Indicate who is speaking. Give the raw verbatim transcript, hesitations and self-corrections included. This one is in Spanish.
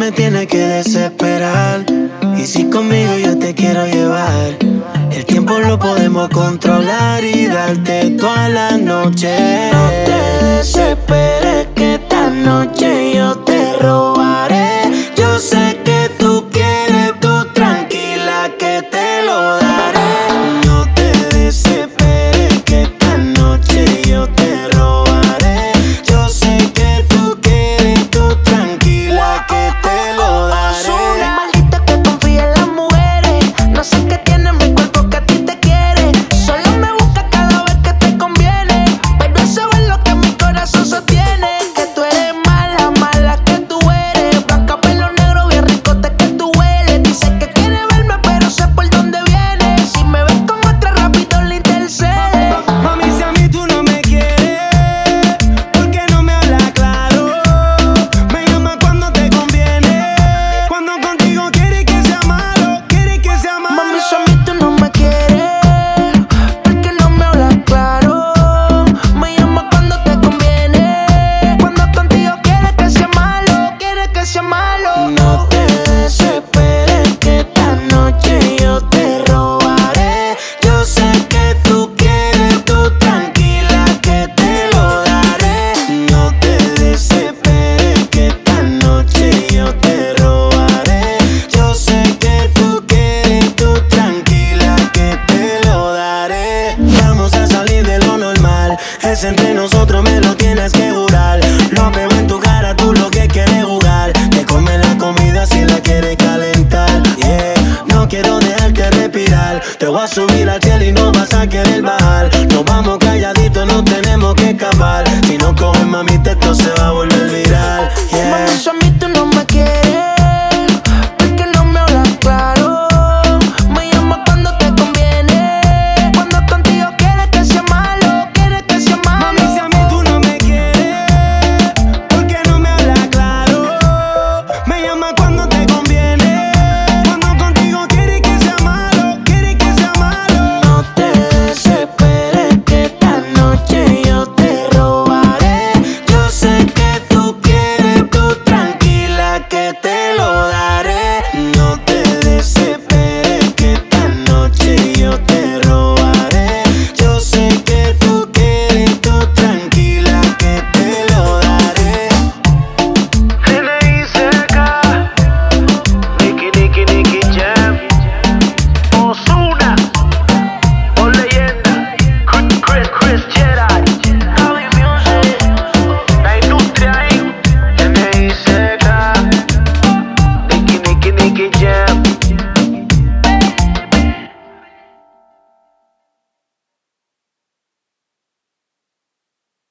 Speaker 1: me tienes que desesperar. Y si conmigo yo te quiero llevar, el tiempo lo podemos controlar y darte toda la noche.
Speaker 2: No te desesperes que esta noche yo te robaré. Yo sé que tú quieres, tú tranquila que te lo daré.
Speaker 1: No te desesperes que esta noche yo te robaré. Yo sé que tú quieres, tú tranquila que te lo daré.
Speaker 2: Maldita que confía en las mujeres. No sé qué tiene en mi cuerpo que a ti te quiere. Solo me busca cada vez que te conviene. Pero eso es lo que mi corazón sostiene. Que tú eres mala, mala que tú eres. Blanca, pelo negro, bien ricote que tú hueles. Dice que quiere verme pero sé por dónde viene. Si me ves con otra rápido le intercede.
Speaker 1: Mami, si a mí tú no me quieres, ¿por qué no me hablas claro? Me llamas cuando te conviene, cuando contigo quieres que sea malo, quieres que sea malo.
Speaker 2: Mami, si a mí tú no me quieres, ¿por qué no me hablas claro? Me llamas cuando te conviene, cuando contigo quieres que sea malo, quieres que sea malo.
Speaker 1: No te desesperes que esta noche yo te robaré. Yo sé que tú quieres, tú tranquila que te lo daré. No te desesperes que esta noche yo te robaré. Yo sé que tú quieres, tú tranquila que te lo daré. Vamos a salir de lo normal, es entre nosotros, me lo tienes que jurar. Lo veo en tu cara, tú lo que quieres jugar. Te comes la comida si la quieres calentar. Yeah, no quiero dejarte respirar. Te voy a subir al cielo